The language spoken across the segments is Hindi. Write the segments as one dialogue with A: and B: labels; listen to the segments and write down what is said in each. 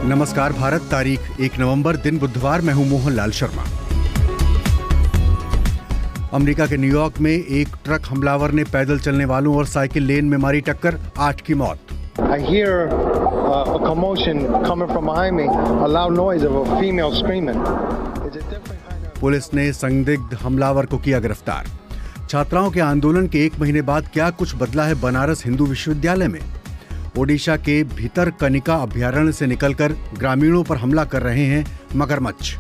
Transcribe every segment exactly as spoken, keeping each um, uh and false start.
A: नमस्कार भारत, तारीख एक नवंबर, दिन बुधवार। मैं हूं मोहनलाल शर्मा। अमेरिका के न्यूयॉर्क में एक ट्रक हमलावर ने पैदल चलने वालों और साइकिल लेन में मारी टक्कर, आठ की मौत।
B: I hear uh, a commotion coming from behind me, a loud noise of a female screaming. It's a different kind of...
A: police ने संदिग्ध हमलावर को किया गिरफ्तार। छात्राओं के आंदोलन के एक महीने बाद क्या कुछ बदला है बनारस हिंदू विश्वविद्यालय में? ओडिशा के भितरकनिका अभयारण्य से निकलकर ग्रामीणों पर हमला कर रहे हैं मगरमच्छ।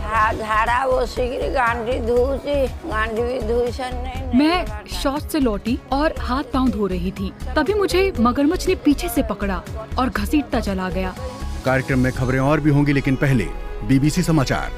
C: मैं शौच से लौटी और हाथ पांव धो रही थी, तभी मुझे मगरमच्छ ने पीछे से पकड़ा और घसीटता चला गया।
A: कार्यक्रम में खबरें और भी होंगी, लेकिन पहले बीबीसी समाचार।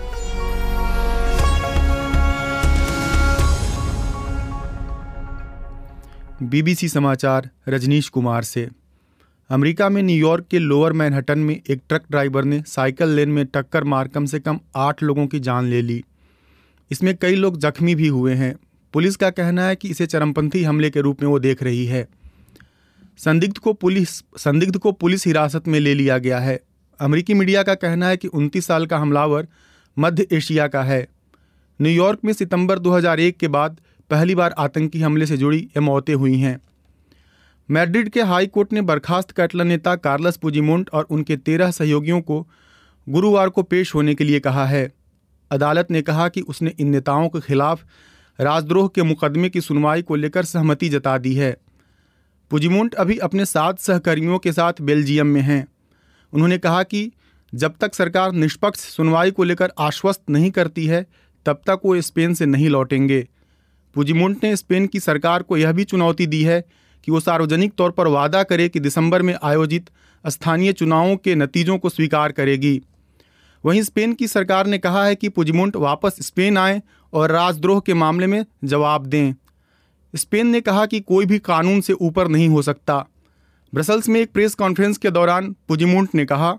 D: बीबीसी समाचार रजनीश कुमार से। अमेरिका में न्यूयॉर्क के लोअर मैनहट्टन में एक ट्रक ड्राइवर ने साइकिल लेन में टक्कर मार कम से कम आठ लोगों की जान ले ली। इसमें कई लोग जख्मी भी हुए हैं। पुलिस का कहना है कि इसे चरमपंथी हमले के रूप में वो देख रही है। संदिग्ध को पुलिस संदिग्ध को पुलिस हिरासत में ले लिया गया है। अमेरिकी मीडिया का कहना है कि उनतीस साल का हमलावर मध्य एशिया का है। न्यूयॉर्क में सितंबर दो हज़ार एक के बाद पहली बार आतंकी हमले से जुड़ी ये मौतें हुई हैं। मैड्रिड के हाई कोर्ट ने बर्खास्त कैटलन नेता कार्लस पुजीमोंट और उनके तेरह सहयोगियों को गुरुवार को पेश होने के लिए कहा है। अदालत ने कहा कि उसने इन नेताओं के खिलाफ राजद्रोह के मुकदमे की सुनवाई को लेकर सहमति जता दी है। पुजीमोंट अभी अपने सात सहकर्मियों के साथ बेल्जियम में हैं। उन्होंने कहा कि जब तक सरकार निष्पक्ष सुनवाई को लेकर आश्वस्त नहीं करती है, तब तक वो स्पेन से नहीं लौटेंगे। पुजीमोंट ने स्पेन की सरकार को यह भी चुनौती दी है कि वो सार्वजनिक तौर पर वादा करे कि दिसंबर में आयोजित स्थानीय चुनावों के नतीजों को स्वीकार करेगी। वहीं स्पेन की सरकार ने कहा है कि पुजीमोंट वापस स्पेन आएं और राजद्रोह के मामले में जवाब दें। स्पेन ने कहा कि कोई भी कानून से ऊपर नहीं हो सकता। ब्रसल्स में एक प्रेस कॉन्फ्रेंस के दौरान पुजीमोंट ने कहा,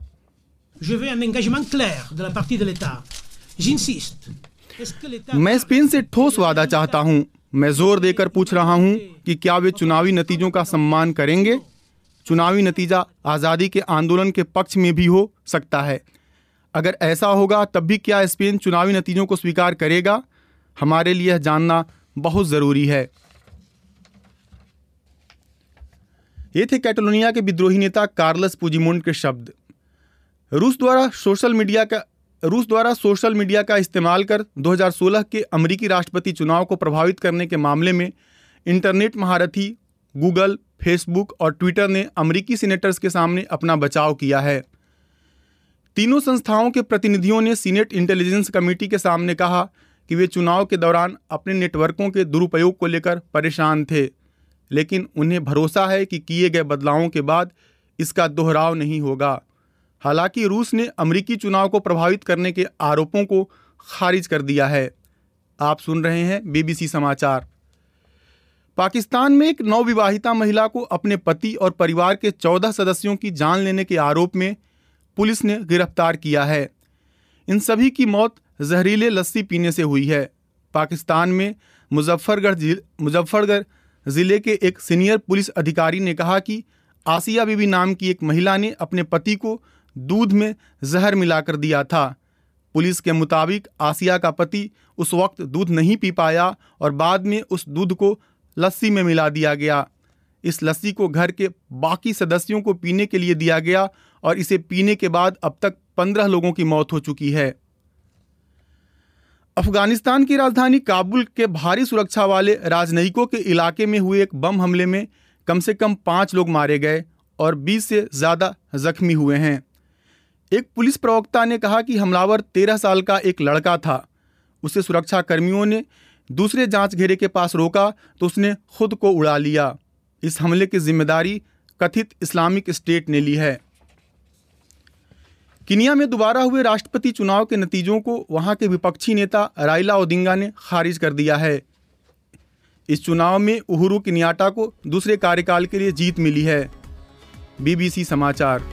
D: मैं स्पेन से ठोस वादा चाहता हूं। मैं जोर देकर पूछ रहा हूं कि क्या वे चुनावी नतीजों का सम्मान करेंगे। चुनावी नतीजा आज़ादी के आंदोलन के पक्ष में भी हो सकता है। अगर ऐसा होगा तब भी क्या स्पेन चुनावी नतीजों को स्वीकार करेगा? हमारे लिए यह जानना बहुत ज़रूरी है। ये थे कैटलोनिया के विद्रोही नेता कार्लस पुजीमोंट के शब्द। रूस द्वारा सोशल मीडिया का रूस द्वारा सोशल मीडिया का इस्तेमाल कर दो हज़ार सोलह के अमेरिकी राष्ट्रपति चुनाव को प्रभावित करने के मामले में इंटरनेट महारथी गूगल, फेसबुक और ट्विटर ने अमेरिकी सीनेटर्स के सामने अपना बचाव किया है। तीनों संस्थाओं के प्रतिनिधियों ने सीनेट इंटेलिजेंस कमेटी के सामने कहा कि वे चुनाव के दौरान अपने नेटवर्कों के दुरुपयोग को लेकर परेशान थे, लेकिन उन्हें भरोसा है कि किए गए बदलावों के बाद इसका दोहराव नहीं होगा। हालांकि रूस ने अमेरिकी चुनाव को प्रभावित करने के आरोपों को खारिज कर दिया है। आप सुन रहे हैं बीबीसी समाचार। पाकिस्तान में एक नवविवाहिता महिला को अपने पति और परिवार के चौदह सदस्यों की जान लेने के आरोप में पुलिस ने गिरफ्तार किया है। इन सभी की मौत जहरीले लस्सी पीने से हुई है। पाकिस्तान में मुजफ्फरगढ़ मुजफ्फरगढ़ जिले के एक सीनियर पुलिस अधिकारी ने कहा कि आसिया बीबी नाम की एक महिला ने अपने पति को दूध में जहर मिलाकर दिया था। पुलिस के मुताबिक आसिया का पति उस वक्त दूध नहीं पी पाया और बाद में उस दूध को लस्सी में मिला दिया गया। इस लस्सी को घर के बाकी सदस्यों को पीने के लिए दिया गया और इसे पीने के बाद अब तक पंद्रह लोगों की मौत हो चुकी है। अफगानिस्तान की राजधानी काबुल के भारी सुरक्षा वाले राजनयिकों के इलाके में हुए एक बम हमले में कम से कम पाँच लोग मारे गए और बीस से ज़्यादा जख्मी हुए हैं। एक पुलिस प्रवक्ता ने कहा कि हमलावर तेरह साल का एक लड़का था। उसे सुरक्षा कर्मियों ने दूसरे जांच घेरे के पास रोका तो उसने खुद को उड़ा लिया। इस हमले की जिम्मेदारी कथित इस्लामिक स्टेट ने ली है। कीनिया में दोबारा हुए राष्ट्रपति चुनाव के नतीजों को वहां के विपक्षी नेता राइला ओडिंगा ने खारिज कर दिया है। इस चुनाव में उहुरु केन्याटा को दूसरे कार्यकाल के लिए जीत मिली है। बीबीसी समाचार।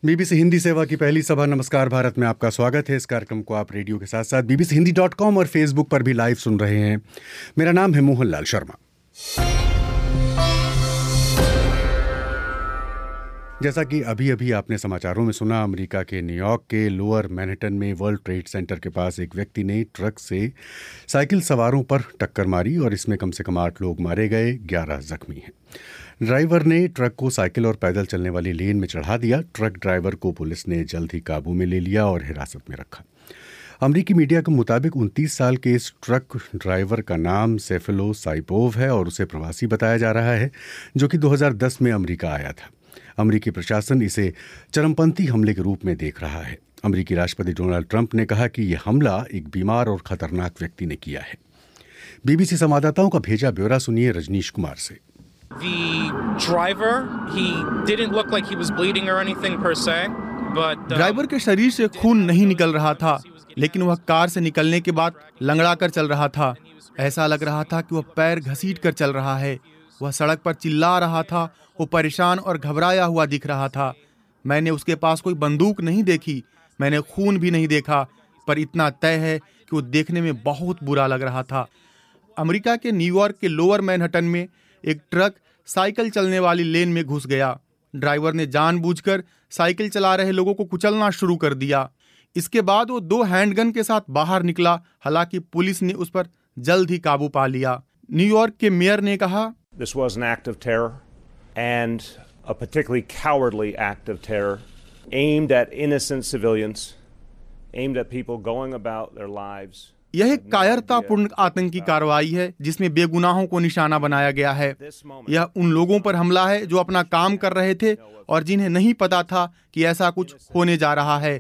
A: बीबीसी हिंदी सेवा की पहली सभा नमस्कार भारत में आपका स्वागत है। इस कार्यक्रम को आप रेडियो के साथ साथ बीबीसी हिंदी डॉट कॉम और फेसबुक पर भी लाइव सुन रहे हैं। मेरा नाम है मोहन लाल शर्मा। जैसा कि अभी अभी आपने समाचारों में सुना, अमेरिका के न्यूयॉर्क के लोअर मैनहट्टन में वर्ल्ड ट्रेड सेंटर के पास एक व्यक्ति ने ट्रक से साइकिल सवारों पर टक्कर मारी और इसमें कम से कम आठ लोग मारे गए, ग्यारह जख्मी हैं। ड्राइवर ने ट्रक को साइकिल और पैदल चलने वाली लेन में चढ़ा दिया। ट्रक ड्राइवर को पुलिस ने जल्द ही काबू में ले लिया और हिरासत में रखा। अमेरिकी मीडिया के मुताबिक उनतीस साल के इस ट्रक ड्राइवर का नाम सेफेलो साइपोव है और उसे प्रवासी बताया जा रहा है, जो कि दो हज़ार दस में अमेरिका आया था। अमेरिकी प्रशासन इसे चरमपंथी हमले के रूप में देख रहा है। अमेरिकी राष्ट्रपति डोनाल्ड ट्रंप ने कहा कि यह हमला एक बीमार और खतरनाक व्यक्ति ने किया है। बीबीसी संवाददाताओं का भेजा ब्यौरा सुनिए रजनीश कुमार से।
E: The driver, he didn't look like he was bleeding or anything per se, but
D: driver के शरीर से खून नहीं निकल रहा था, लेकिन वह कार से निकलने के बाद लंगड़ा कर चल रहा था। ऐसा लग रहा था कि वह पैर घसीट कर चल रहा है। वह सड़क पर चिल्ला रहा था। वो परेशान और घबराया हुआ दिख रहा था। मैंने उसके पास कोई बंदूक नहीं देखी, मैंने खून भी नहीं देखा, पर इतना तय है कि वो देखने में बहुत बुरा लग रहा था। अमेरिका के न्यूयॉर्क के लोअर मैनहट्टन में एक ट्रक साइकिल चलने वाली लेन में घुस गया। ड्राइवर ने जानबूझकर साइकिल चला रहे लोगों को कुचलना शुरू कर दिया। इसके बाद वो दो हैंडगन के साथ बाहर निकला। हालांकि पुलिस ने उस पर जल्द ही काबू पा लिया। न्यूयॉर्क के मेयर ने कहा,
F: This was an act of terror and a particularly cowardly act of terror aimed at innocent civilians, aimed at people going about their lives.
D: यह एक कायरतापूर्ण आतंकी कार्रवाई है जिसमें बेगुनाहों को निशाना बनाया गया है। यह उन लोगों पर हमला है जो अपना काम कर रहे थे और जिन्हें नहीं पता था कि ऐसा कुछ होने जा रहा है।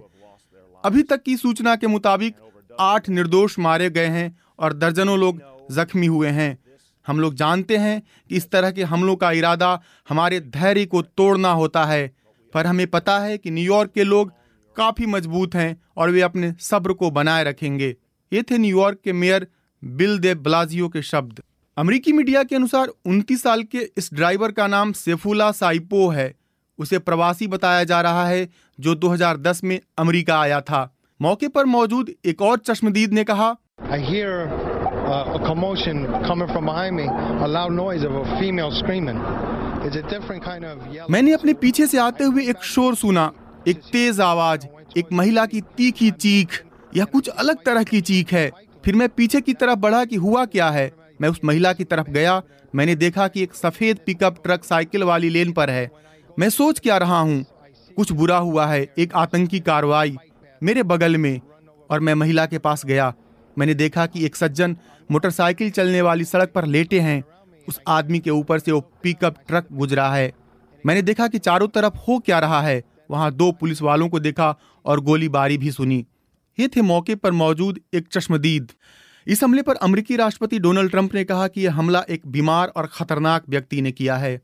D: अभी तक की सूचना के मुताबिक आठ निर्दोष मारे गए हैं और दर्जनों लोग जख्मी हुए हैं। हम लोग जानते हैं कि इस तरह के हमलों का इरादा हमारे धैर्य को तोड़ना होता है, पर हमें पता है कि न्यूयॉर्क के लोग काफी मजबूत हैं और वे अपने सब्र को बनाए रखेंगे। ये थे न्यूयॉर्क के मेयर बिल दे ब्लाजियो के शब्द। अमेरिकी मीडिया के अनुसार उनतीस साल के इस ड्राइवर का नाम सेफुला साइपो है। उसे प्रवासी बताया जा रहा है जो दो हज़ार दस में अमेरिका आया था। मौके पर मौजूद एक और चश्मदीद ने कहा,
B: I hear uh, a commotion coming from behind me, a loud noise of a female screaming. It's a different kind of yelling.
D: मैंने अपने पीछे से आते हुए एक शोर सुना, एक तेज आवाज, एक महिला की तीखी चीख। यह कुछ अलग तरह की चीख है। फिर मैं पीछे की तरफ बढ़ा कि हुआ क्या है। मैं उस महिला की तरफ गया। मैंने देखा कि एक सफेद पिकअप ट्रक साइकिल वाली लेन पर है। मैं सोच क्या रहा हूँ, कुछ बुरा हुआ है, एक आतंकी कार्रवाई मेरे बगल में। और मैं महिला के पास गया। मैंने देखा कि एक सज्जन मोटरसाइकिल चलने वाली सड़क पर लेटे हैं। उस आदमी के ऊपर से वो पिकअप ट्रक गुजरा है। मैंने देखा कि चारों तरफ हो क्या रहा है। वहां दो पुलिस वालों को देखा और गोलीबारी भी सुनी। ये थे मौके पर मौजूद एक चश्मदीद। इस हमले पर अमेरिकी राष्ट्रपति डोनाल्ड ट्रंप ने कहा कि यह हमला एक बीमार और खतरनाक व्यक्ति ने किया है।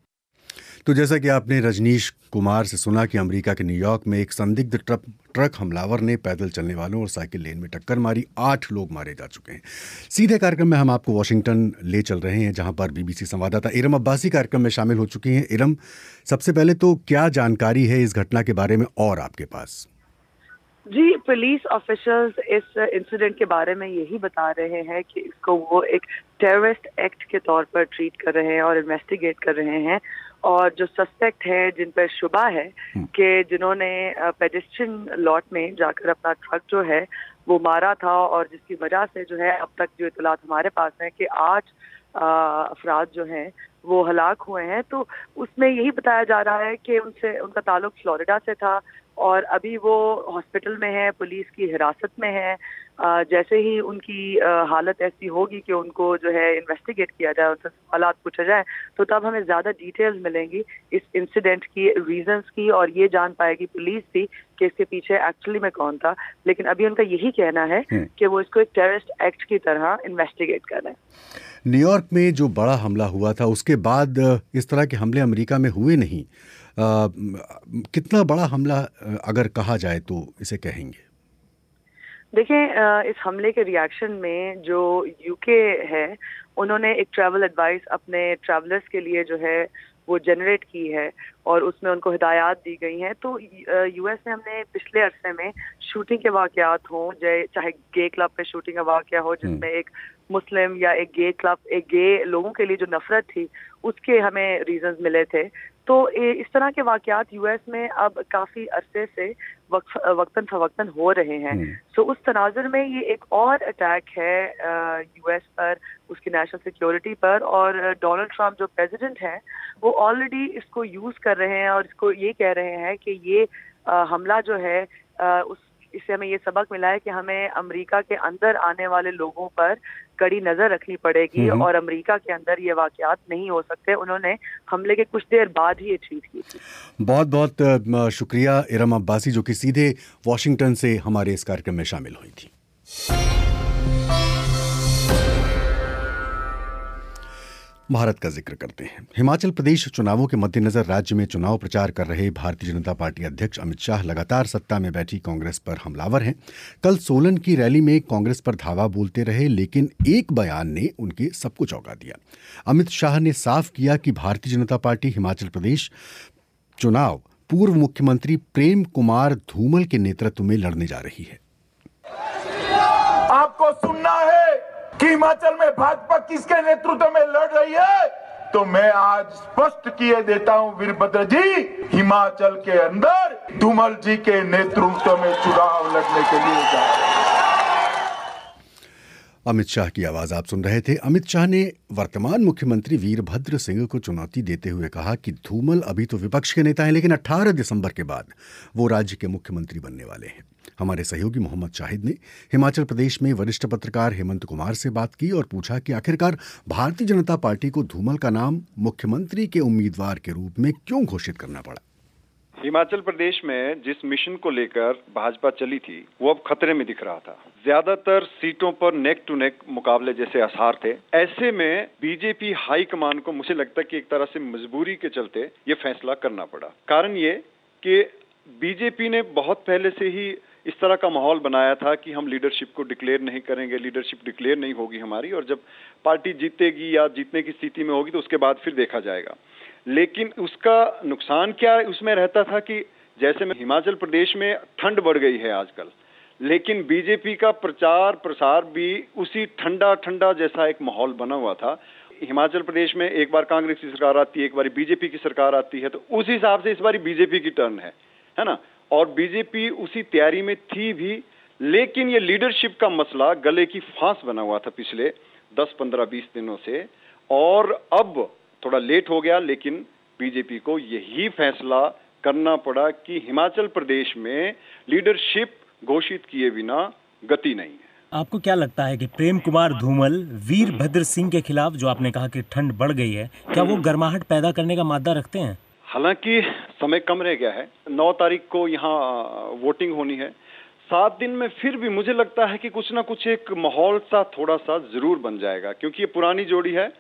A: तो जैसा कि आपने रजनीश कुमार से सुना कि अमेरिका के न्यूयॉर्क में एक संदिग्ध ट्रक ट्रक हमलावर ने पैदल चलने वालों और साइकिल लेन में टक्कर मारी, आठ लोग मारे जा चुके हैं। सीधे कार्यक्रम में हम आपको वॉशिंगटन ले चल रहे हैं, जहां पर बीबीसी संवाददाता इरम अब्बासी कार्यक्रम में शामिल हो चुकी हैं। इरम, सबसे पहले तो क्या जानकारी है इस घटना के बारे में और आपके पास?
G: जी, पुलिस ऑफिशियल्स इस इंसिडेंट के बारे में यही बता रहे हैं कि इसको वो एक टेररिस्ट एक्ट के तौर पर ट्रीट कर रहे हैं और इन्वेस्टिगेट कर रहे हैं। और जो सस्पेक्ट है, जिन पर शुबा है कि जिन्होंने पेडेस्ट्रियन लॉट में जाकर अपना ट्रक जो है वो मारा था और जिसकी वजह से जो है अब तक जो इतलात हमारे पास है कि आठ अफराद जो हैं वो हलाक हुए हैं, तो उसमें यही बताया जा रहा है कि उनसे उनका ताल्लुक फ्लोरिडा से था और अभी वो हॉस्पिटल में है, पुलिस की हिरासत में है। जैसे ही उनकी हालत ऐसी होगी कि उनको जो है इन्वेस्टिगेट किया जाए, उनसे सवालात पूछा जाए, तो तब हमें ज़्यादा डिटेल्स मिलेंगी इस इंसिडेंट की, रीजंस की, और ये जान पाएगी पुलिस भी कि इसके पीछे एक्चुअली में कौन था। लेकिन अभी उनका यही कहना है कि वो इसको एक टेररिस्ट एक्ट की तरह इन्वेस्टिगेट कर रहे हैं।
A: न्यूयॉर्क में जो बड़ा हमला हुआ था उसके बाद इस तरह के हमले अमेरिका में हुए नहीं। आ, कितना बड़ा हमला अगर कहा जाए तो इसे कहेंगे?
G: देखें, इस हमले के रिएक्शन में जो यूके है उन्होंने एक ट्रैवल एडवाइस अपने ट्रैवलर्स के लिए जो है वो जनरेट की है और उसमें उनको हिदायत दी गई हैं। तो यूएस में हमने पिछले अरसे में शूटिंग के वाक़यात हों, चाहे गे क्लब पे शूटिंग का वाक़या हो जिसमें एक मुस्लिम या एक गे क्लब, एक गे लोगों के लिए जो नफरत थी उसके हमें रीजंस मिले थे। तो इस तरह के वाक़यात यूएस में अब काफ़ी अरसे से वक्तन फवक्तन हो रहे हैं। सो उस तनाजुर में ये एक और अटैक है यूएस पर, उसकी नेशनल सिक्योरिटी पर, और डोनाल्ड ट्रंप जो प्रेसिडेंट हैं वो ऑलरेडी इसको यूज़ कर रहे हैं और इसको ये कह रहे हैं कि ये आ, हमला जो है आ, उस इससे हमें ये सबक मिला है कि हमें अमेरिका के अंदर आने वाले लोगों पर कड़ी नजर रखनी पड़ेगी और अमेरिका के अंदर ये वाकयात नहीं हो सकते। उन्होंने हमले के कुछ देर बाद ही ये ट्वीट की थी।
A: बहुत बहुत शुक्रिया इरम अब्बासी, जो कि सीधे वॉशिंगटन से हमारे इस कार्यक्रम में शामिल हुई थी। भारत का जिक्र करते हैं। हिमाचल प्रदेश चुनावों के मद्देनजर राज्य में चुनाव प्रचार कर रहे भारतीय जनता पार्टी अध्यक्ष अमित शाह लगातार सत्ता में बैठी कांग्रेस पर हमलावर हैं। कल सोलन की रैली में कांग्रेस पर धावा बोलते रहे, लेकिन एक बयान ने उनके सबको चौंका दिया। अमित शाह ने साफ किया कि भारतीय जनता पार्टी हिमाचल प्रदेश चुनाव पूर्व मुख्यमंत्री प्रेम कुमार धूमल के नेतृत्व में लड़ने जा रही है।
H: आपको सुनना है कि हिमाचल में भाजपा किसके नेतृत्व में लड़ रही है, तो मैं आज स्पष्ट किए देता हूं वीरभद्र जी, हिमाचल के अंदर धूमल जी के नेतृत्व में चुनाव लड़ने के लिए जा रहे हैं।
A: अमित शाह की आवाज आप सुन रहे थे। अमित शाह ने वर्तमान मुख्यमंत्री वीरभद्र सिंह को चुनौती देते हुए कहा कि धूमल अभी तो विपक्ष के नेता हैं, लेकिन अठारह दिसंबर के बाद वो राज्य के मुख्यमंत्री बनने वाले हैं। हमारे सहयोगी मोहम्मद शाहिद ने हिमाचल प्रदेश में वरिष्ठ पत्रकार हेमंत कुमार से बात की और पूछा कि आखिरकार भारतीय जनता पार्टी को धूमल का नाम मुख्यमंत्री के उम्मीदवार के रूप में क्यों घोषित करना पड़ा।
I: हिमाचल प्रदेश में जिस मिशन को लेकर भाजपा चली थी वो अब खतरे में दिख रहा था। ज्यादातर सीटों पर नेक टू नेक मुकाबले जैसे आसार थे। ऐसे में बीजेपी हाईकमान को मुझे लगता है कि एक तरह से मजबूरी के चलते ये फैसला करना पड़ा। कारण ये कि बीजेपी ने बहुत पहले से ही इस तरह का माहौल बनाया था कि हम लीडरशिप को डिक्लेयर नहीं करेंगे, लीडरशिप डिक्लेयर नहीं होगी हमारी, और जब पार्टी जीतेगी या जीतने की स्थिति में होगी तो उसके बाद फिर देखा जाएगा। लेकिन उसका नुकसान क्या उसमें रहता था कि जैसे में हिमाचल प्रदेश में ठंड बढ़ गई है आजकल, लेकिन बीजेपी का प्रचार प्रसार भी उसी ठंडा ठंडा जैसा एक माहौल बना हुआ था। हिमाचल प्रदेश में एक बार कांग्रेस की सरकार आती है, एक बार बीजेपी की सरकार आती है, तो उस हिसाब से इस बार बीजेपी की टर्न है है ना, और बीजेपी उसी तैयारी में थी भी। लेकिन ये लीडरशिप का मसला गले की फांस बना हुआ था पिछले दस पंद्रह बीस दिनों से, और अब थोड़ा लेट हो गया, लेकिन बीजेपी को यही फैसला करना पड़ा कि हिमाचल प्रदेश में लीडरशिप घोषित किए बिना गति नहीं है।
J: आपको क्या लगता है कि प्रेम कुमार धूमल वीरभद्र सिंह के खिलाफ, जो आपने कहा कि ठंड बढ़ गई है, क्या वो गर्माहट पैदा करने का मादा रखते हैं?
I: हालांकि समय कम रह गया है, नौ तारीख को यहाँ वोटिंग होनी है। सात दिन में फिर भी मुझे लगता है कि कुछ ना कुछ एक माहौल सा थोड़ा सा जरूर बन जाएगा, क्योंकि ये पुरानी जोड़ी है।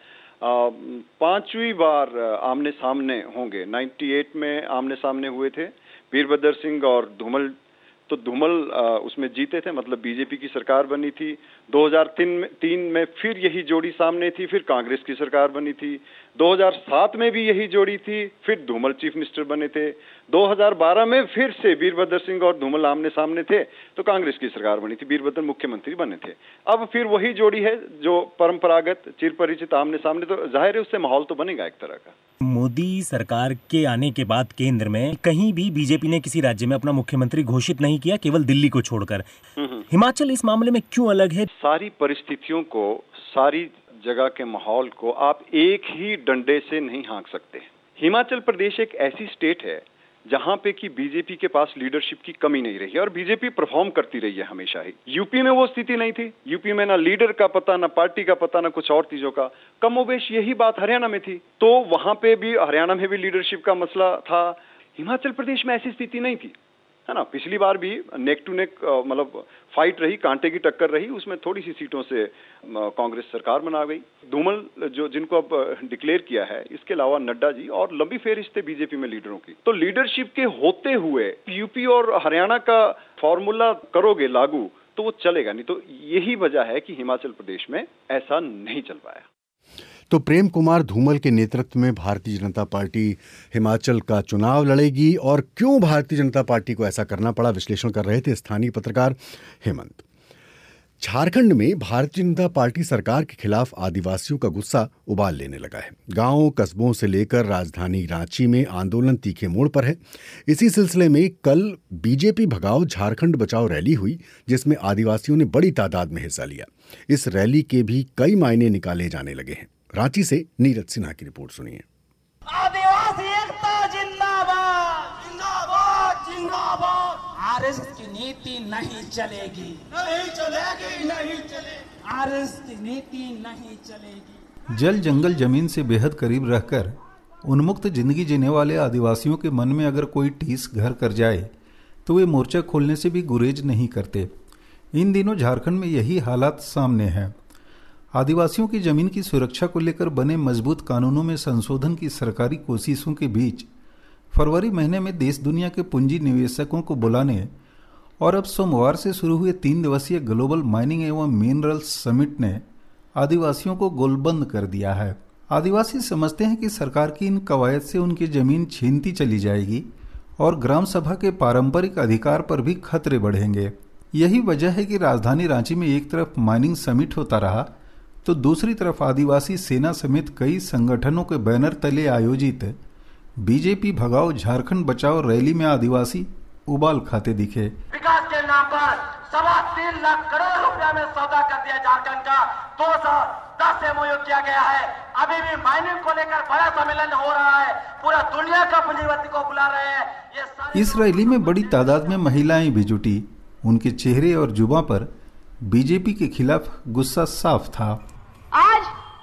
I: पांचवी बार आमने सामने होंगे। अट्ठानवे में आमने सामने हुए थे वीरभद्र सिंह और धूमल, तो धूमल उसमें जीते थे, मतलब बीजेपी की सरकार बनी थी। दो हज़ार तीन में फिर यही जोड़ी सामने थी, फिर कांग्रेस की सरकार बनी थी। दो हज़ार सात में भी यही जोड़ी थी, फिर धूमल चीफ मिनिस्टर बने थे। दो हज़ार बारह में फिर से वीरभद्र सिंह और धूमल आमने सामने थे, तो कांग्रेस की सरकार बनी थी, वीरभद्र मुख्यमंत्री बने थे। अब फिर वही जोड़ी है जो परंपरागत चिर परिचित आमने सामने, तो जाहिर है उससे माहौल तो बनेगा एक तरह का।
J: मोदी सरकार के आने के बाद केंद्र में कहीं भी बीजेपी ने किसी राज्य में अपना मुख्यमंत्री घोषित नहीं किया, केवल दिल्ली को छोड़कर। हिमाचल इस मामले में क्यों अलग है?
I: सारी परिस्थितियों को, सारी जगह के माहौल को आप एक ही डंडे से नहीं हाँक सकते। हिमाचल प्रदेश एक ऐसी स्टेट है जहां पे कि बीजेपी के पास लीडरशिप की कमी नहीं रही है और बीजेपी परफॉर्म करती रही है हमेशा ही। यूपी में वो स्थिति नहीं थी। यूपी में ना लीडर का पता, ना पार्टी का पता, ना कुछ और चीजों का। कमोबेश यही बात हरियाणा में थी, तो वहां पे भी, हरियाणा में भी लीडरशिप का मसला था। हिमाचल प्रदेश में ऐसी स्थिति नहीं थी, है ना। पिछली बार भी नेक टू नेक मतलब फाइट रही, कांटे की टक्कर रही, उसमें थोड़ी सी सीटों से कांग्रेस सरकार बना गई। धूमल जो जिनको अब डिक्लेयर किया है, इसके अलावा नड्डा जी, और लंबी फेरिस्त है बीजेपी में लीडरों की। तो लीडरशिप के होते हुए यूपी और हरियाणा का फॉर्मूला करोगे लागू तो वो चलेगा नहीं। तो यही वजह है कि हिमाचल प्रदेश में ऐसा नहीं चल पाया।
A: तो प्रेम कुमार धूमल के नेतृत्व में भारतीय जनता पार्टी हिमाचल का चुनाव लड़ेगी और क्यों भारतीय जनता पार्टी को ऐसा करना पड़ा, विश्लेषण कर रहे थे स्थानीय पत्रकार हेमंत। झारखंड में भारतीय जनता पार्टी सरकार के खिलाफ आदिवासियों का गुस्सा उबाल लेने लगा है। गांवों कस्बों से लेकर राजधानी रांची में आंदोलन तीखे मोड़ पर है। इसी सिलसिले में कल बीजेपी भगाओ झारखंड बचाओ रैली हुई, जिसमें आदिवासियों ने बड़ी तादाद में हिस्सा लिया। इस रैली के भी कई मायने निकाले जाने लगे हैं। रांची से नीरज सिन्हा की रिपोर्ट सुनिए।
K: आदिवासी एकता जिंदाबाद, जिंदाबाद, जिंदाबाद। आरएस की नीति नहीं चलेगी, नहीं चलेगी, नहीं चलेगी। आरएस की नीति नहीं चलेगी।
L: जल जंगल जमीन से बेहद करीब रहकर उन्मुक्त जिंदगी जीने वाले आदिवासियों के मन में अगर कोई टीस घर कर जाए तो वे मोर्चा खोलने से भी गुरेज नहीं करते। इन दिनों झारखंड में यही हालात सामने है। आदिवासियों की जमीन की सुरक्षा को लेकर बने मजबूत कानूनों में संशोधन की सरकारी कोशिशों के बीच फरवरी महीने में देश दुनिया के पूंजी निवेशकों को बुलाने और अब सोमवार से शुरू हुए तीन दिवसीय ग्लोबल माइनिंग एवं मिनरल्स समिट ने आदिवासियों को गोलबंद कर दिया है। आदिवासी समझते हैं कि सरकार की इन कवायद से उनकी जमीन छीनती चली जाएगी और ग्राम सभा के पारंपरिक अधिकार पर भी खतरे बढ़ेंगे। यही वजह है कि राजधानी रांची में एक तरफ माइनिंग समिट होता रहा तो दूसरी तरफ आदिवासी सेना समेत कई संगठनों के बैनर तले आयोजित बीजेपी भगाओ झारखंड बचाओ रैली में आदिवासी उबाल खाते दिखे।
K: विकास के नाम पर सवा तीन लाख करोड़ रुपया में सौदा कर दिया झारखंड का। दो सौ दस एमओयू किया गया है। अभी भी माइनिंग को लेकर बड़ा सम्मेलन हो रहा है। पूरा दुनिया का पूंजीपति को बुला रहे हैं। ये
L: इस रैली में बड़ी तादाद में महिलाएं भी जुटी। उनके चेहरे और जुबां पर बीजेपी के खिलाफ गुस्सा साफ था।
M: आज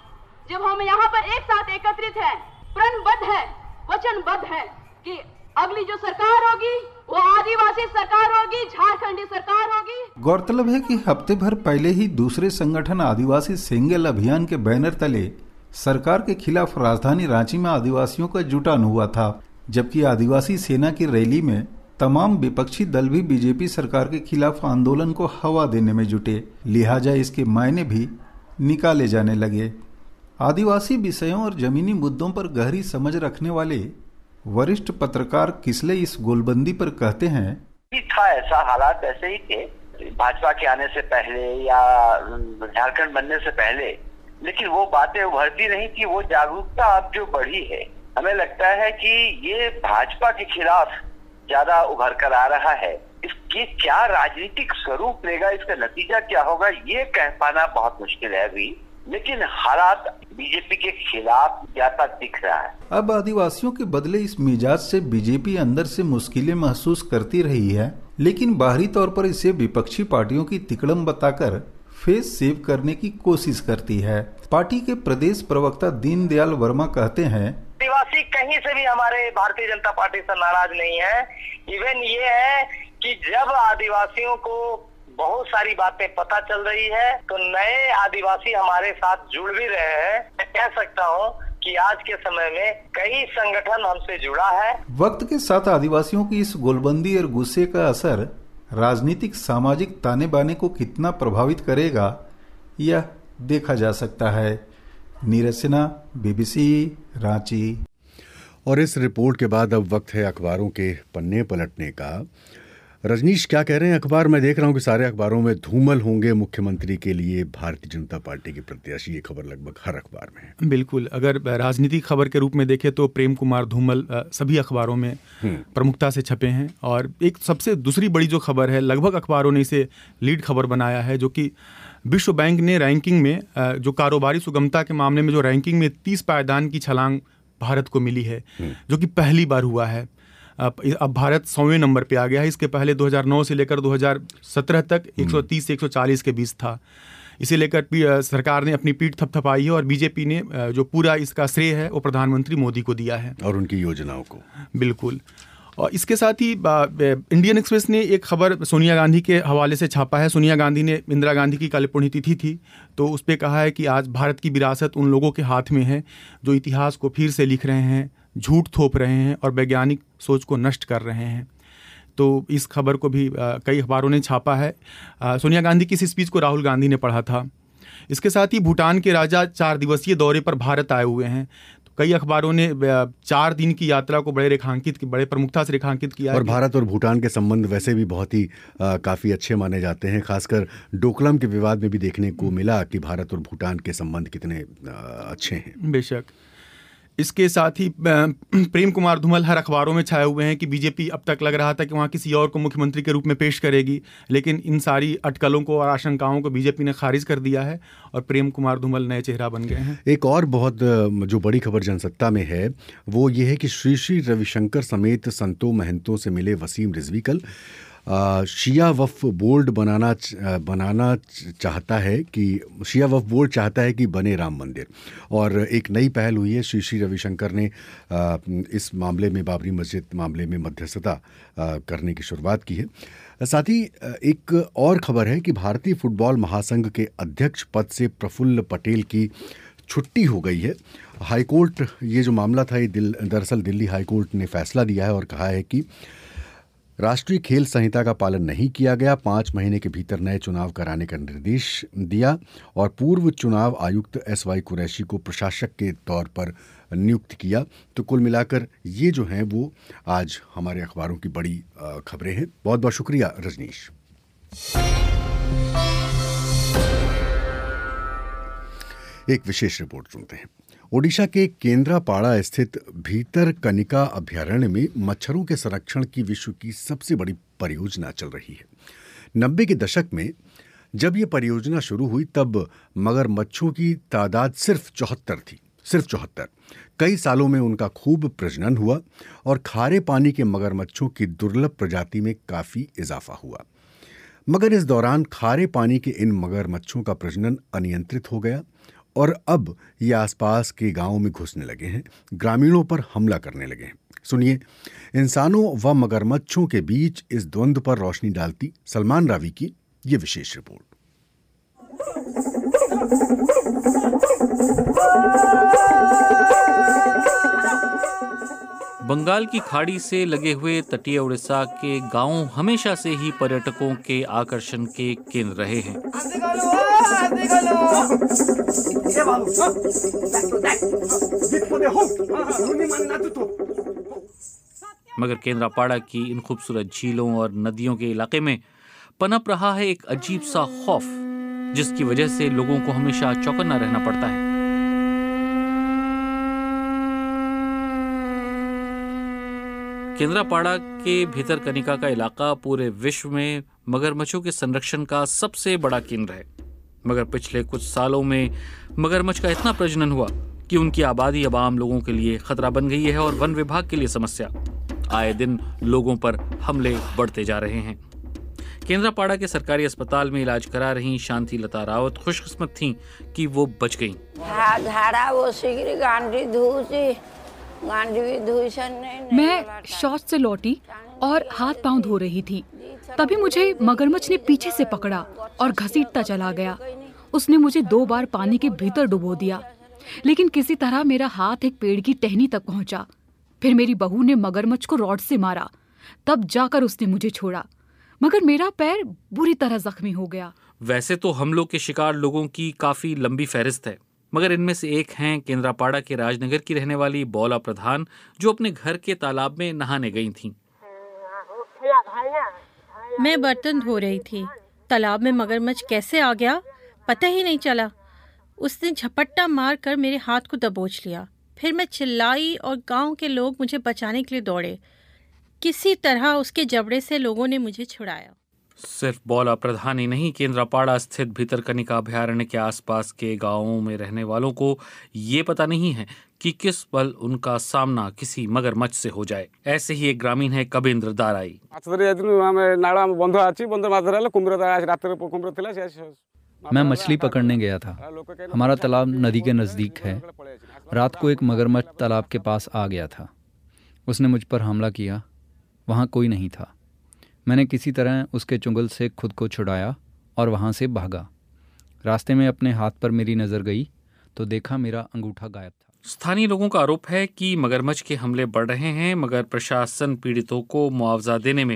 M: जब हम यहाँ पर एक साथ एकत्रित हैं, प्रणबद्ध है, वचनबद्ध है कि अगली जो सरकार होगी वो आदिवासी सरकार होगी, झारखंडी सरकार होगी।
L: गौरतलब है कि हफ्ते भर पहले ही दूसरे संगठन आदिवासी सेंगेल अभियान के बैनर तले सरकार के खिलाफ राजधानी रांची में आदिवासियों का जुटान हुआ था, जबकि आदिवासी सेना की रैली में तमाम विपक्षी दल भी बीजेपी सरकार के खिलाफ आंदोलन को हवा देने में जुटे। लिहाजा इसके मायने भी निकाले जाने लगे। आदिवासी विषयों और जमीनी मुद्दों पर गहरी समझ रखने वाले वरिष्ठ पत्रकार किसले इस गोलबंदी पर कहते हैं,
N: था ऐसा हालात ऐसे ही थे भाजपा के आने से पहले या झारखंड बनने से पहले, लेकिन वो बातें उभरती नहीं थी। वो जागरूकता अब जो बढ़ी है, हमें लगता है कि ये भाजपा के खिलाफ ज्यादा उभर कर आ रहा है। इसकी क्या राजनीतिक स्वरूप लेगा, इसका नतीजा क्या होगा, ये कह पाना बहुत मुश्किल है अभी, लेकिन हालात बीजेपी के खिलाफ ज्यादा दिख रहा है।
L: अब आदिवासियों के बदले इस मिजाज से बीजेपी अंदर से मुश्किलें महसूस करती रही है, लेकिन बाहरी तौर पर इसे विपक्षी पार्टियों की तिकड़म बताकर फेस सेव करने की कोशिश करती है। पार्टी के प्रदेश प्रवक्ता दीनदयाल वर्मा कहते हैं,
N: आदिवासी कहीं से भी हमारे भारतीय जनता पार्टी से नाराज नहीं है। इवन ये है कि जब आदिवासियों को बहुत सारी बातें पता चल रही है तो नए आदिवासी हमारे साथ जुड़ भी रहे हैं। मैं कह सकता हूँ कि आज के समय में कई संगठन हमसे जुड़ा है।
L: वक्त के साथ आदिवासियों की इस गोलबंदी और गुस्से का असर राजनीतिक सामाजिक ताने बाने को कितना प्रभावित करेगा, यह देखा जा सकता है। नीरज सिन्हा, बीबीसी, रांची।
A: और इस रिपोर्ट के बाद अब वक्त है अखबारों के पन्ने पलटने का। रजनीश, क्या कह रहे हैं अखबार? मैं देख रहा हूं कि सारे अखबारों में धूमल होंगे मुख्यमंत्री के लिए भारतीय जनता पार्टी के प्रत्याशी। ये खबर लगभग हर अखबार में है।
D: बिल्कुल, अगर राजनीतिक खबर के रूप में देखें तो प्रेम कुमार धूमल सभी अखबारों में प्रमुखता से छपे हैं। और एक सबसे दूसरी बड़ी जो खबर है, लगभग अखबारों ने इसे लीड खबर बनाया है, जो कि विश्व बैंक ने रैंकिंग में, जो कारोबारी सुगमता के मामले में जो रैंकिंग में तीस पायदान की छलांग भारत को मिली है, जो कि पहली बार हुआ है। अब भारत सौवें नंबर पे आ गया है। इसके पहले दो हज़ार नौ से लेकर दो हज़ार सत्रह तक एक सौ तीस से एक सौ चालीस के बीच था। इसे लेकर सरकार ने अपनी पीठ थपथपाई है और बीजेपी ने जो पूरा इसका श्रेय है वो प्रधानमंत्री मोदी को दिया है
A: और उनकी योजनाओं को।
D: बिल्कुल। और इसके साथ ही इंडियन एक्सप्रेस ने एक खबर सोनिया गांधी के हवाले से छापा है। सोनिया गांधी ने, इंदिरा गांधी की कल पुण्यतिथि थी, तो उस पर कहा है कि आज भारत की विरासत उन लोगों के हाथ में है जो इतिहास को फिर से लिख रहे हैं, झूठ थोप रहे हैं और वैज्ञानिक सोच को नष्ट कर रहे हैं। तो इस खबर को भी आ, कई अखबारों ने छापा है। आ, सोनिया गांधी की इस स्पीच को राहुल गांधी ने पढ़ा था। इसके साथ ही भूटान के राजा चार दिवसीय दौरे पर भारत आए हुए हैं। तो कई अखबारों ने चार दिन की यात्रा को बड़े रेखांकित बड़े प्रमुखता से रेखांकित किया
A: और भारत और भूटान के संबंध वैसे भी बहुत ही आ, काफ़ी अच्छे माने जाते हैं। खासकर डोकलाम के विवाद में भी देखने को मिला कि भारत और भूटान के संबंध कितने आ, अच्छे हैं।
D: बेशक। इसके साथ ही प्रेम कुमार धूमल हर अखबारों में छाए हुए हैं कि बीजेपी अब तक लग रहा था कि वहाँ किसी और को मुख्यमंत्री के रूप में पेश करेगी, लेकिन इन सारी अटकलों को और आशंकाओं को बीजेपी ने खारिज कर दिया है और प्रेम कुमार धूमल नए चेहरा बन गए हैं।
A: एक और बहुत जो बड़ी खबर जनसत्ता में है वो ये है कि श्री श्री रविशंकर समेत संतों महंतों से मिले वसीम रिजवी कल शिया वफ बोर्ड बनाना बनाना चाहता है कि शिया वफ बोर्ड चाहता है कि बने राम मंदिर, और एक नई पहल हुई है। श्री श्री रविशंकर ने इस मामले में बाबरी मस्जिद मामले में मध्यस्थता करने की शुरुआत की है। साथ ही एक और खबर है कि भारतीय फुटबॉल महासंघ के अध्यक्ष पद से प्रफुल्ल पटेल की छुट्टी हो गई है। हाईकोर्ट, ये जो मामला था ये दिल दरअसल दिल्ली हाईकोर्ट ने फैसला दिया है और कहा है कि राष्ट्रीय खेल संहिता का पालन नहीं किया गया, पाँच महीने के भीतर नए चुनाव कराने का निर्देश दिया और पूर्व चुनाव आयुक्त एस वाई कुरैशी को प्रशासक के तौर पर नियुक्त किया। तो कुल मिलाकर ये जो हैं वो आज हमारे अखबारों की बड़ी खबरें हैं। बहुत बहुत शुक्रिया रजनीश। एक विशेष रिपोर्ट सुनते हैं। ओडिशा के केंद्रापाड़ा स्थित भीतरकनिका अभयारण्य में मच्छरों के संरक्षण की विश्व की सबसे बड़ी परियोजना चल रही है। नब्बे के दशक में जब ये परियोजना शुरू हुई तब मगरमच्छों की तादाद सिर्फ चौहत्तर थी, सिर्फ चौहत्तर। कई सालों में उनका खूब प्रजनन हुआ और खारे पानी के मगरमच्छों की दुर्लभ प्रजाति में काफ़ी इजाफा हुआ। मगर इस दौरान खारे पानी के इन मगरमच्छों का प्रजनन अनियंत्रित हो गया और अब ये आसपास के गांवों में घुसने लगे हैं, ग्रामीणों पर हमला करने लगे हैं। सुनिए, इंसानों व मगरमच्छों के बीच इस द्वंद्व पर रोशनी डालती सलमान रावी की ये विशेष रिपोर्ट।
O: बंगाल की खाड़ी से लगे हुए तटीय उड़ीसा के गांव हमेशा से ही पर्यटकों के आकर्षण के केंद्र रहे हैं। मगर केंद्रापाड़ा की इन खूबसूरत झीलों और नदियों के इलाके में पनप रहा है एक अजीब सा खौफ, जिसकी वजह से लोगों को हमेशा चौकन्ना रहना पड़ता है। केंद्रापाड़ा के भीतरकनिका का इलाका पूरे विश्व में मगरमच्छों के संरक्षण का सबसे बड़ा केंद्र है। मगर पिछले कुछ सालों में मगरमच्छ का इतना प्रजनन हुआ कि उनकी आबादी अब आम लोगों के लिए खतरा बन गई है और वन विभाग के लिए समस्या। आए दिन लोगों पर हमले बढ़ते जा रहे हैं। केंद्रापाड़ा के सरकारी अस्पताल में इलाज करा रही शांति लता रावत खुशकिस्मत थीं कि वो बच गईं।
C: मैं शौच से लौटी और हाथ पांव धो रही थी, तभी मुझे मगरमच्छ ने पीछे से पकड़ा और घसीटता चला गया। उसने मुझे दो बार पानी के भीतर डुबो दिया, लेकिन किसी तरह मेरा हाथ एक पेड़ की टहनी तक पहुंचा। फिर मेरी बहू ने मगरमच्छ को रॉड से मारा, तब जाकर उसने मुझे छोड़ा, मगर मेरा पैर बुरी तरह जख्मी हो गया।
O: वैसे तो हमलों के शिकार लोगों की काफी लंबी फहरिस्त है, मगर इनमें से एक हैं केंद्रापाड़ा के राजनगर की रहने वाली बौला प्रधान, जो अपने घर के तालाब में नहाने गई थीं।
P: मैं बर्तन धो रही थी, तालाब में मगरमच्छ कैसे आ गया पता ही नहीं चला। उसने झपट्टा मार कर मेरे हाथ को दबोच लिया। फिर मैं चिल्लाई और गांव के लोग मुझे बचाने के लिए दौड़े। किसी तरह उसके जबड़े से लोगों ने मुझे छुड़ाया।
O: सिर्फ बौला प्रधान ही नहीं, केंद्रापाड़ा स्थित भीतरकनिका अभयारण्य के आसपास के गांवों में रहने वालों को ये पता नहीं है कि किस पल उनका सामना किसी मगरमच्छ से हो जाए। ऐसे ही एक ग्रामीण है कबींद्र दाराई।
Q: मैं मछली पकड़ने गया था। हमारा तालाब नदी के नज़दीक है। रात को एक मगरमच्छ तालाब के पास आ गया था। उसने मुझ पर हमला किया। वहाँ कोई नहीं था। मैंने किसी तरह उसके चुंगल से खुद को छुड़ाया और वहाँ से भागा। रास्ते में अपने हाथ पर मेरी नज़र गई तो देखा मेरा अंगूठा गायब था।
O: स्थानीय लोगों का आरोप है कि मगरमच्छ के हमले बढ़ रहे हैं, मगर प्रशासन पीड़ितों को मुआवजा देने में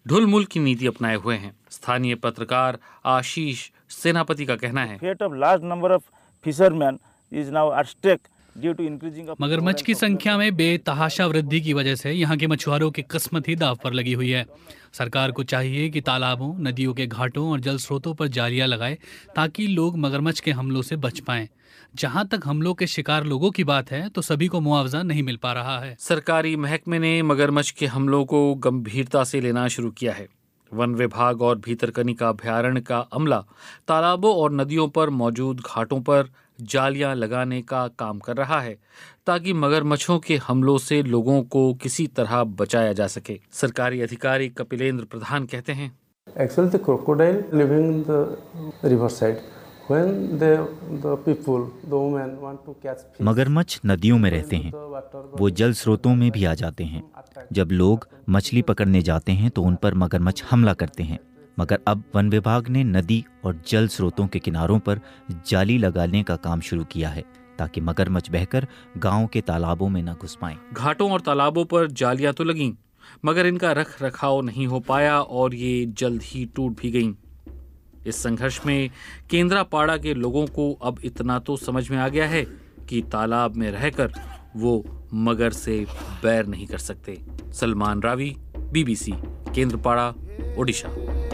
O: ढुलमुल की नीति अपनाए हुए हैं। स्थानीय पत्रकार आशीष सेनापति का कहना है,
R: Fate of large number of fishermen is now at stake due to increasing of
S: मगरमच्छ की संख्या में बेतहाशा वृद्धि की वजह से यहाँ के मछुआरों की किस्मत ही दांव पर लगी हुई है। सरकार को चाहिए कि तालाबों, नदियों के घाटों और जल स्रोतों पर जालियां लगाए ताकि लोग मगरमच्छ के हमलों से बच पाएं। जहां तक हमलों के शिकार लोगों की बात है तो सभी को मुआवजा नहीं मिल पा रहा है।
O: सरकारी महकमे ने मगरमच्छ के हमलों को गंभीरता से लेना शुरू किया है। वन विभाग और भीतरकनिका अभयारण्य का अमला तालाबों और नदियों पर मौजूद घाटों पर जालियां लगाने का काम कर रहा है ताकि मगरमच्छों के हमलों से लोगों को किसी तरह बचाया जा सके। सरकारी अधिकारी कपिलेंद्र प्रधान कहते हैं,
T: Actually, the crocodile living in the riverside. When the the people, the women want to catch fish.
U: मगरमच्छ नदियों में रहते हैं, वो जल स्रोतों में भी आ जाते हैं। जब लोग मछली पकड़ने जाते हैं तो उन पर मगरमच्छ हमला करते हैं। मगर अब वन विभाग ने नदी और जल स्रोतों के किनारों पर जाली लगाने का काम शुरू किया है ताकि मगरमच्छ बहकर गांव के तालाबों में न घुस पाएं।
O: घाटों और तालाबों पर जालियां तो लगीं, मगर इनका रख रखाव नहीं हो पाया और ये जल्द ही टूट भी गईं। इस संघर्ष में केंद्रापाड़ा के लोगों को अब इतना तो समझ में आ गया है कि तालाब में रहकर वो मगर से बैर नहीं कर सकते। सलमान रावी, बीबीसी, केंद्रपाड़ा, ओडिशा।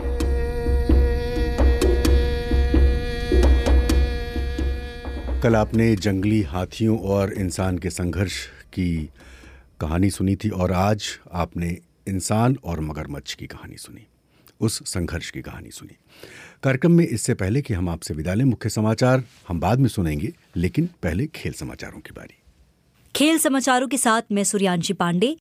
A: कल आपने जंगली हाथियों और इंसान के संघर्ष की कहानी सुनी थी और आज आपने इंसान और मगरमच्छ की कहानी सुनी, उस संघर्ष की कहानी सुनी। कार्यक्रम में इससे पहले कि हम आपसे विदा लें, मुख्य समाचार हम बाद में सुनेंगे, लेकिन पहले खेल समाचारों की बारी।
V: खेल समाचारों के साथ मैं सूर्यांशी पांडे।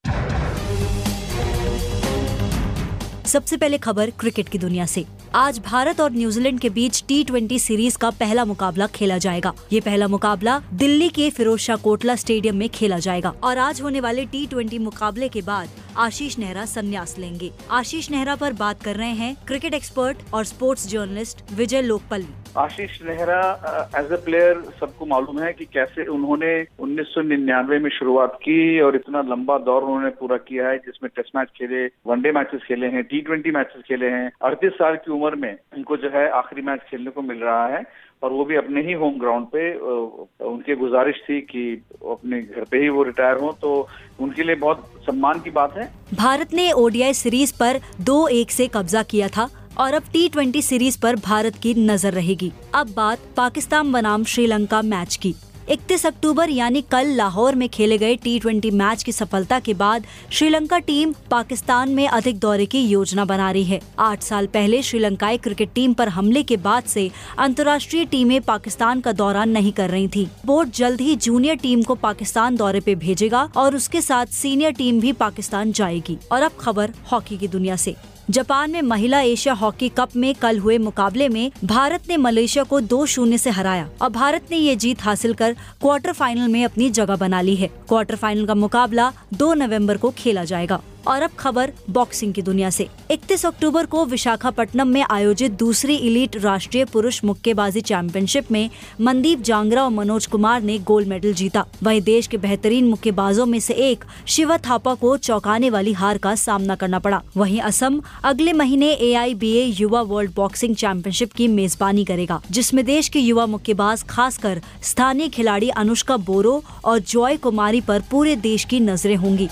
V: सबसे पहले खबर क्रिकेट की दुनिया से। आज भारत और न्यूजीलैंड के बीच टी ट्वेंटी सीरीज का पहला मुकाबला खेला जाएगा। ये पहला मुकाबला दिल्ली के फिरोजशाह कोटला स्टेडियम में खेला जाएगा और आज होने वाले टी ट्वेंटी मुकाबले के बाद आशीष नेहरा संन्यास लेंगे। आशीष नेहरा पर बात कर रहे हैं क्रिकेट एक्सपर्ट और sports journalist Vijay Lokapally.
W: Ashish Nehra as a player सबको मालूम है कि कैसे उन्होंने उन्नीस सौ निन्यानवे में शुरुआत की और इतना लंबा दौर उन्होंने पूरा किया है, जिसमें टेस्ट मैच खेले, वनडे मैचेस खेले हैं, टी ट्वेंटी मैचेस खेले हैं। अड़तीस साल की उम्र में उनको जो है आखिरी मैच खेलने को मिल रहा है और वो भी अपने ही होम ग्राउंड पे। उनकी गुजारिश थी कि अपने घर पे ही वो रिटायर हो, तो उनके लिए बहुत सम्मान की बात है। भारत
V: ने ओडीआई सीरीज पर दो एक से कब्जा किया था और अब टी ट्वेंटी सीरीज पर भारत की नजर रहेगी। अब बात पाकिस्तान बनाम श्रीलंका मैच की। इकतीस अक्टूबर यानी कल लाहौर में खेले गए टी ट्वेंटी मैच की सफलता के बाद श्रीलंका टीम पाकिस्तान में अधिक दौरे की योजना बना रही है। आठ साल पहले श्रीलंकाई क्रिकेट टीम पर हमले के बाद से अंतर्राष्ट्रीय टीमें पाकिस्तान का दौरा नहीं कर रही थी। बोर्ड जल्द ही जूनियर टीम को पाकिस्तान दौरे पे भेजेगा और उसके साथ सीनियर टीम भी पाकिस्तान जाएगी। और अब खबर हॉकी की दुनिया से। जापान में महिला एशिया हॉकी कप में कल हुए मुकाबले में भारत ने मलेशिया को दो शून्य से हराया और भारत ने ये जीत हासिल कर क्वार्टर फाइनल में अपनी जगह बना ली है। क्वार्टर फाइनल का मुकाबला दो नवंबर को खेला जाएगा। और अब खबर बॉक्सिंग की दुनिया से। इकतीस अक्टूबर को विशाखापट्टनम में आयोजित दूसरी इलीट राष्ट्रीय पुरुष मुक्केबाजी चैंपियनशिप में मनदीप जांगरा और मनोज कुमार ने गोल्ड मेडल जीता। वहीं देश के बेहतरीन मुक्केबाजों में से एक शिवा थापा को चौंकाने वाली हार का सामना करना पड़ा। वहीं असम अगले महीने ए आई बी ए युवा वर्ल्ड बॉक्सिंग चैंपियनशिप की मेजबानी करेगा, जिसमें देश के युवा मुक्केबाज खासकर स्थानीय खिलाड़ी अनुष्का बोरो और जॉय कुमारी पर पूरे देश की नजरें होंगी।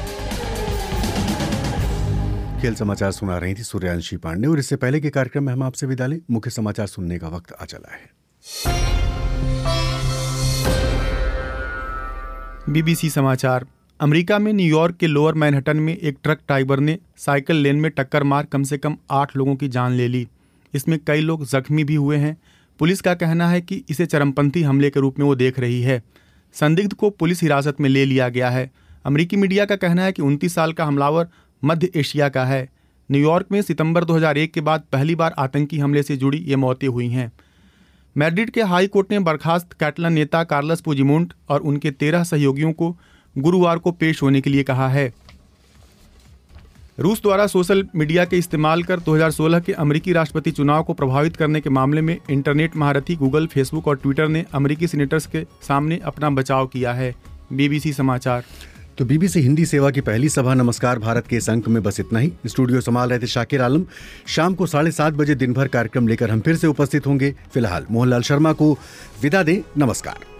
A: खेल समाचार सुना रही थी सूर्यांशी पांडे और इससे पहले के कार्यक्रम में हम आपसे विदा लें, मुख्य समाचार सुनने का वक्त आ चला है।
D: बीबीसी समाचार। अमेरिका में न्यूयॉर्क के लोअर मैनहट्टन में एक ट्रक ड्राइवर ने साइकिल लेन में टक्कर मार कम से कम आठ लोगों की जान ले ली। इसमें कई लोग जख्मी भी हुए हैं। पुलिस का कहना है कि इसे चरमपंथी हमले के रूप में वो देख रही है। संदिग्ध को पुलिस हिरासत में ले लिया गया है। अमेरिकी मीडिया का कहना है कि उनतीस साल का हमलावर मध्य एशिया का है। न्यूयॉर्क में सितंबर दो हज़ार एक के बाद पहली बार आतंकी हमले से जुड़ी ये मौतें हुई हैं। मैड्रिड के हाई कोर्ट ने बर्खास्त कैटलन नेता कार्लस पुजीमोंट और उनके तेरह सहयोगियों को गुरुवार को पेश होने के लिए कहा है। रूस द्वारा सोशल मीडिया के इस्तेमाल कर दो हज़ार सोलह के अमेरिकी राष्ट्रपति चुनाव को प्रभावित करने के मामले में इंटरनेट महारथी गूगल, फेसबुक और ट्विटर ने अमेरिकी सीनेटर्स के सामने अपना बचाव किया है। बीबीसी समाचार।
A: तो बीबीसी हिंदी सेवा की पहली सभा नमस्कार भारत के इस अंक में बस इतना ही। स्टूडियो संभाल रहे थे शाकिर आलम। शाम को साढ़े सात बजे दिन भर कार्यक्रम लेकर हम फिर से उपस्थित होंगे। फिलहाल मोहनलाल शर्मा को विदा दें। नमस्कार।